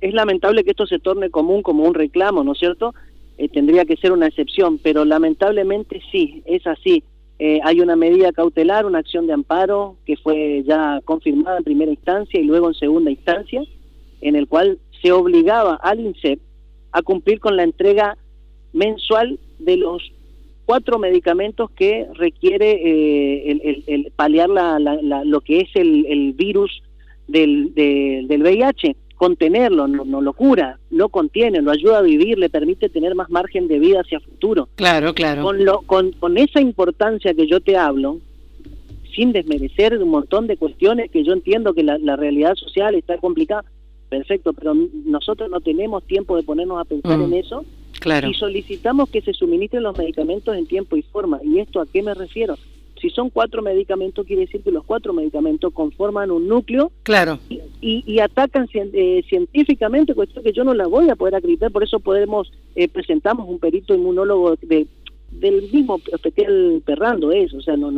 es lamentable que esto se torne común como un reclamo, ¿no es cierto? Tendría que ser una excepción, pero lamentablemente sí, es así. Hay una medida cautelar, una acción de amparo que fue ya confirmada en primera instancia y luego en segunda instancia, en el cual se obligaba al INSEP a cumplir con la entrega mensual de los 4 medicamentos que requiere el paliar lo que es el virus del VIH, contenerlo, no lo cura, lo contiene, lo ayuda a vivir, le permite tener más margen de vida hacia futuro. Claro, claro. Con esa importancia que yo te hablo, sin desmerecer un montón de cuestiones que yo entiendo que la realidad social está complicada, perfecto, pero nosotros no tenemos tiempo de ponernos a pensar en eso. Claro. Y solicitamos que se suministren los medicamentos en tiempo y forma. ¿Y esto a qué me refiero? Si son 4 medicamentos, quiere decir que los 4 medicamentos conforman un núcleo. Claro. Y atacan científicamente, cuestión que yo no la voy a poder acreditar, por eso presentamos un perito inmunólogo del mismo Hospital Perrando, o sea, no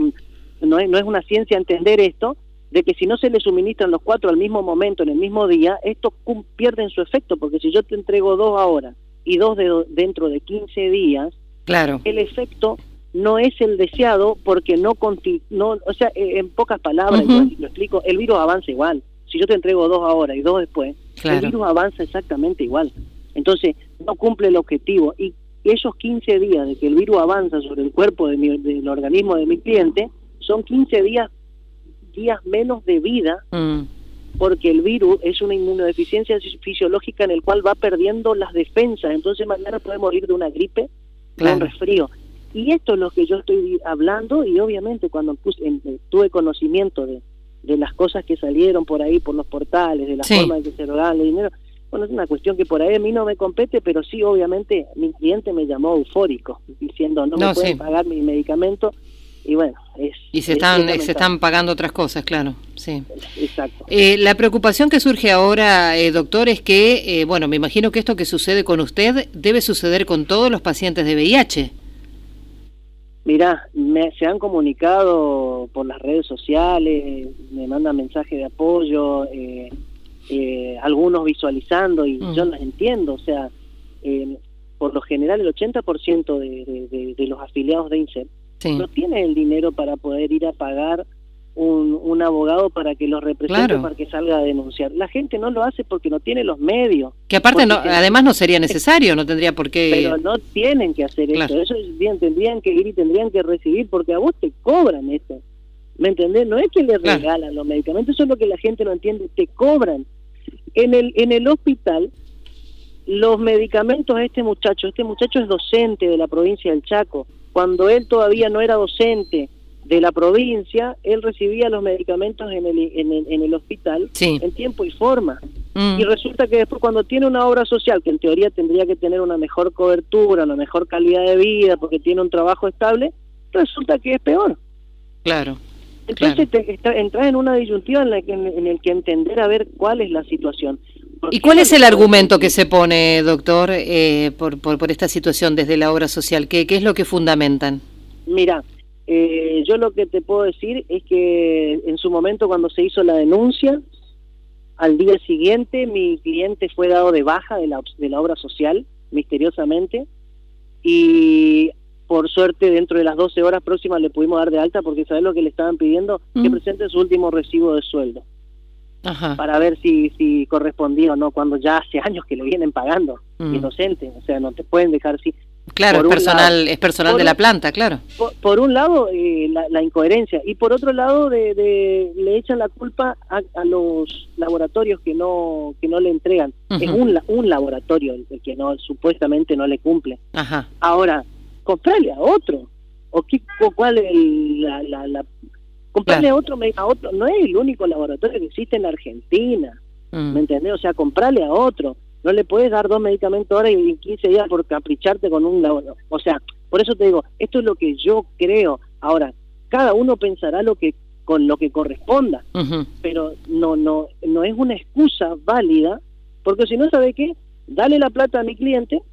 es una ciencia entender esto, de que si no se le suministran los 4 al mismo momento, en el mismo día, estos pierden su efecto, porque si yo te entrego 2 ahora y 2 dentro de 15 días, claro, el efecto no es el deseado, porque o sea, en pocas palabras, yo lo explico, el virus avanza igual. Si yo te entrego 2 ahora y 2 después, claro, el virus avanza exactamente igual. Entonces, no cumple el objetivo. Y esos 15 días de que el virus avanza sobre el cuerpo del organismo de mi cliente, son 15 días menos de vida, porque el virus es una inmunodeficiencia fisiológica en el cual va perdiendo las defensas, entonces mañana puede morir de una gripe, de un resfrío. Y esto es lo que yo estoy hablando, y obviamente cuando tuve conocimiento de las cosas que salieron por ahí, por los portales, de la forma de que se rogaban el dinero, bueno, es una cuestión que por ahí a mí no me compete, pero sí, obviamente, mi cliente me llamó eufórico, diciendo, no me pueden pagar mi medicamento. Y bueno, se están pagando otras cosas, claro, sí. Exacto. La preocupación que surge ahora, doctor, es que, bueno, me imagino que esto que sucede con usted debe suceder con todos los pacientes de VIH. Mirá, se han comunicado por las redes sociales, me mandan mensajes de apoyo, algunos visualizando, y yo las entiendo, o sea, por lo general el 80% de los afiliados de INSEP no tiene el dinero para poder ir a pagar un abogado para que los represente, para que salga a denunciar. La gente no lo hace porque no tiene los medios. Que aparte además no sería necesario, no tendría por qué... Pero no tienen que hacer eso, ellos bien tendrían que ir y tendrían que recibir, porque a vos te cobran esto, ¿me entendés? No es que les regalan los medicamentos, eso es lo que la gente no entiende, te cobran. En el hospital, los medicamentos a este muchacho es docente de la provincia del Chaco. Cuando él todavía no era docente de la provincia, él recibía los medicamentos en el hospital en tiempo y forma. Y resulta que después, cuando tiene una obra social, que en teoría tendría que tener una mejor cobertura, una mejor calidad de vida, porque tiene un trabajo estable, resulta que es peor. Claro. Entonces entras en una disyuntiva en el que entender a ver cuál es la situación. ¿Y cuál es el argumento que se pone, doctor, por esta situación desde la obra social? ¿Qué es lo que fundamentan? Mira, yo lo que te puedo decir es que en su momento, cuando se hizo la denuncia, al día siguiente mi cliente fue dado de baja de la obra social, misteriosamente, y por suerte dentro de las 12 horas próximas le pudimos dar de alta, porque ¿sabés lo que le estaban pidiendo? Que presente su último recibo de sueldo. Ajá. Para ver si correspondía o no, cuando ya hace años que le vienen pagando, inocente, o sea, no te pueden dejar así. Claro, es personal de la planta, claro. Por un lado, la incoherencia, y por otro lado, le echan la culpa a los laboratorios que no le entregan. Es un laboratorio el que supuestamente no le cumple. Ajá. Ahora, comprarle a otro, ¿cuál es comprarle a otro, no es el único laboratorio que existe en la Argentina, ¿me entendés? O sea, comprarle a otro, no le puedes dar 2 medicamentos ahora y en 15 días por capricharte con un laboratorio. O sea, por eso te digo, esto es lo que yo creo. Ahora, cada uno pensará con lo que corresponda, pero no es una excusa válida, porque si no, ¿sabe qué? Dale la plata a mi cliente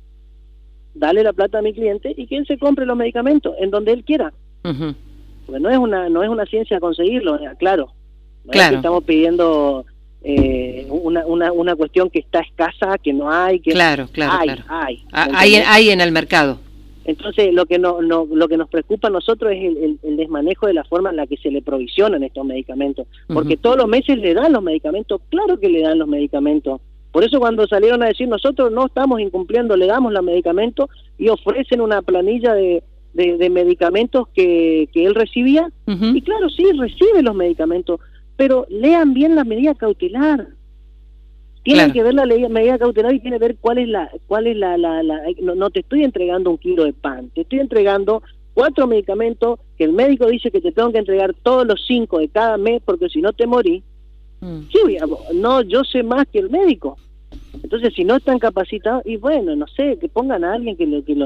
y que él se compre los medicamentos en donde él quiera. Porque no es una ciencia conseguirlo, claro. No es que estamos pidiendo una cuestión que está escasa, que no hay, que claro. Hay en el mercado. Entonces lo que nos preocupa a nosotros es el desmanejo de la forma en la que se le provisionan estos medicamentos, porque todos los meses le dan los medicamentos, claro que le dan los medicamentos. Por eso cuando salieron a decir nosotros no estamos incumpliendo, le damos los medicamentos, y ofrecen una planilla de medicamentos que él recibía, y claro, sí, recibe los medicamentos, pero lean bien la medida cautelar. Tienen que ver la medida cautelar y tienen que ver cuál es la no te estoy entregando 1 kilo de pan, te estoy entregando 4 medicamentos que el médico dice que te tengo que entregar todos los 5 de cada mes, porque si no te morís. No, yo sé más que el médico. Entonces, si no están capacitados, y bueno, no sé, que pongan a alguien que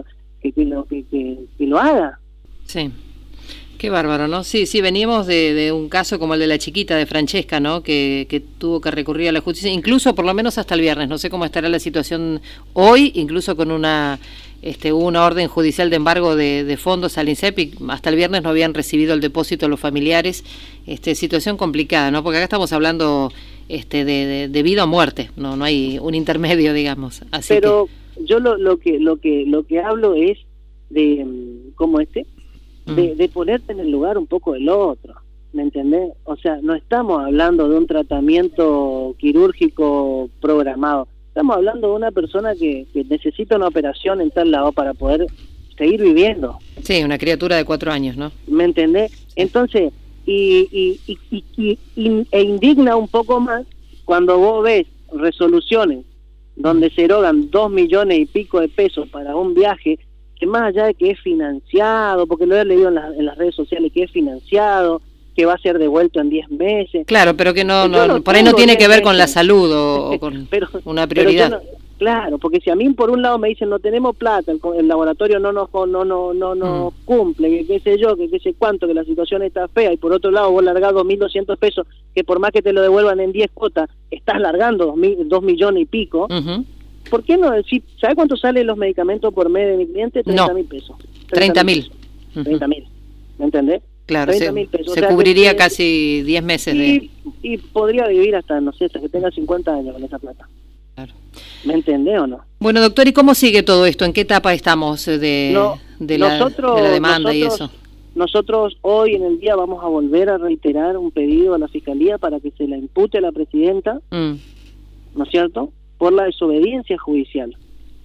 lo haga. Sí. Qué bárbaro, ¿no? Sí, veníamos de un caso como el de la chiquita de Francesca, ¿no? Que tuvo que recurrir a la justicia, incluso por lo menos hasta el viernes. No sé cómo estará la situación hoy, incluso con una orden judicial de embargo de fondos al INSEP, y hasta el viernes no habían recibido el depósito los familiares. Situación complicada, ¿no? Porque acá estamos hablando de vida o muerte, no hay un intermedio, digamos. Así pero yo lo que hablo es de de ponerte en el lugar un poco del otro, ¿me entendés? O sea, no estamos hablando de un tratamiento quirúrgico programado, estamos hablando de una persona que necesita una operación en tal lado para poder seguir viviendo. Sí, una criatura de 4 años, ¿no? ¿Me entendés? Entonces, e indigna un poco más cuando vos ves resoluciones donde se erogan 2 millones y pico de pesos para un viaje, que más allá de que es financiado, porque lo he leído en las redes sociales, que es financiado, que va a ser devuelto en 10 meses. Claro, pero que no por ahí no tiene que ver con la salud o con una prioridad. Claro, porque si a mí por un lado me dicen no tenemos plata, el laboratorio no nos cumple, que qué sé yo, que qué sé cuánto, que la situación está fea, y por otro lado vos largás 2.200 pesos, que por más que te lo devuelvan en 10 cuotas, estás largando 2 millones y pico. ¿Por qué no? ¿Sabes cuánto salen los medicamentos por mes de mi cliente? 30.000 pesos. 30.000. 30.000. ¿Me entendés? Claro, se cubriría casi 10 meses y podría vivir hasta que tenga 50 años con esa plata. Claro. ¿Me entendés o no? Bueno, doctor, ¿y cómo sigue todo esto? ¿En qué etapa estamos de la demanda y eso? Nosotros hoy en el día vamos a volver a reiterar un pedido a la Fiscalía para que se la impute a la presidenta, ¿no es cierto?, por la desobediencia judicial.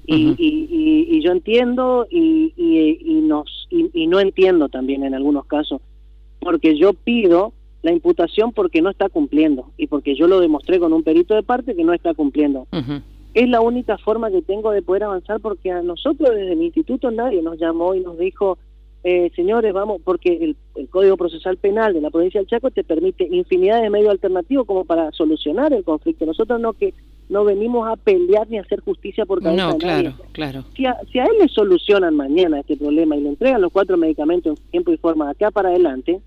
Y yo entiendo y no entiendo también en algunos casos, porque yo pido la imputación porque no está cumpliendo, y porque yo lo demostré con un perito de parte que no está cumpliendo. Es la única forma que tengo de poder avanzar, porque a nosotros desde mi instituto nadie nos llamó y nos dijo, señores, vamos, porque el Código Procesal Penal de la provincia del Chaco te permite infinidad de medios alternativos como para solucionar el conflicto. Nosotros no venimos a pelear ni a hacer justicia por cabeza de nadie. Claro. Si a él le solucionan mañana este problema y le entregan los 4 medicamentos en tiempo y forma de acá para adelante,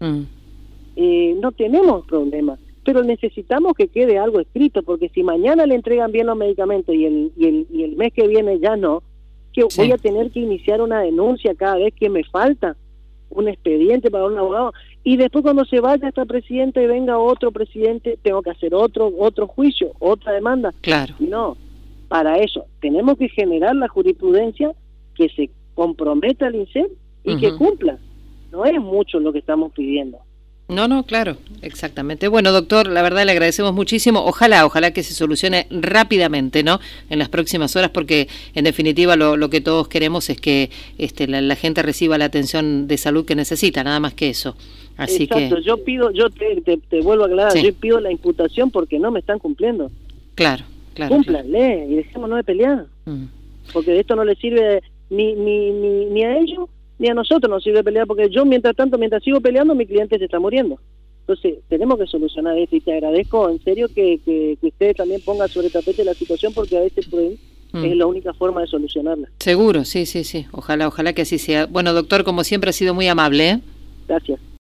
no tenemos problema, pero necesitamos que quede algo escrito, porque si mañana le entregan bien los medicamentos y el mes que viene ya no, que voy a tener que iniciar una denuncia cada vez que me falta un expediente para un abogado, y después cuando se vaya esta presidenta y venga otro presidente, tengo que hacer otro juicio, otra demanda. Claro. No, para eso tenemos que generar la jurisprudencia, que se comprometa al INSEP y que cumpla. No es mucho lo que estamos pidiendo. No, claro, exactamente. Bueno, doctor, la verdad le agradecemos muchísimo. Ojalá que se solucione rápidamente, ¿no?, en las próximas horas, porque en definitiva lo que todos queremos es que la gente reciba la atención de salud que necesita, nada más que eso. Así exacto, que te vuelvo a aclarar, yo pido la imputación porque no me están cumpliendo. Claro. Cúmplanle y dejémonos de pelear. Porque esto no le sirve ni a ellos ni a nosotros nos sirve pelear, porque yo mientras sigo peleando mi cliente se está muriendo. Entonces tenemos que solucionar esto, y te agradezco en serio que ustedes también pongan sobre el tapete la situación, porque a veces es la única forma de solucionarla. Seguro, sí. Ojalá que así sea. Bueno, doctor, como siempre ha sido muy amable. Gracias.